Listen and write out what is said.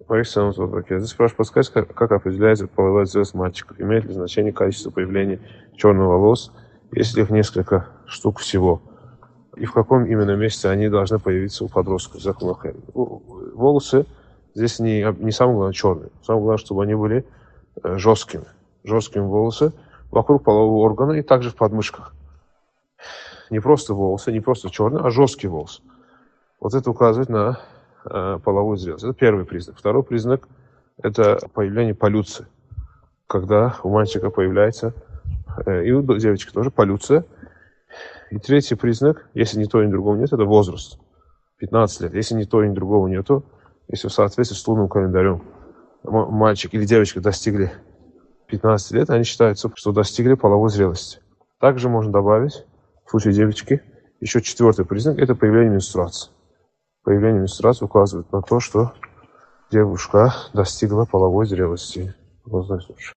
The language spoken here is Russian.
Здесь спрашивают, подсказать, как определяется половая зрелость мальчиков. Имеет ли значение количество появления черных волос, если их несколько штук всего? И в каком именно месяце они должны появиться у подростков? Волосы здесь не самое главное черные. Самое главное, чтобы они были жесткими. Жесткими волосы вокруг полового органа и также в подмышках. Не просто волосы, не просто черные, а жесткие волосы. Вот это указывает на половую зрелость. Это первый признак. Второй признак – это появление полюции. Когда у мальчика появляется, и у девочки тоже, полюция. И третий признак, если ни то, ни другого нет, это возраст. 15 лет. Если ни то, ни другого нету, если в соответствии с лунным календарем мальчик или девочка достигли 15 лет, они считаются, что достигли половой зрелости. Также можно добавить, в случае девочки, еще четвертый признак – это появление менструации. Появление менструации указывает на то, что девушка достигла половой зрелости.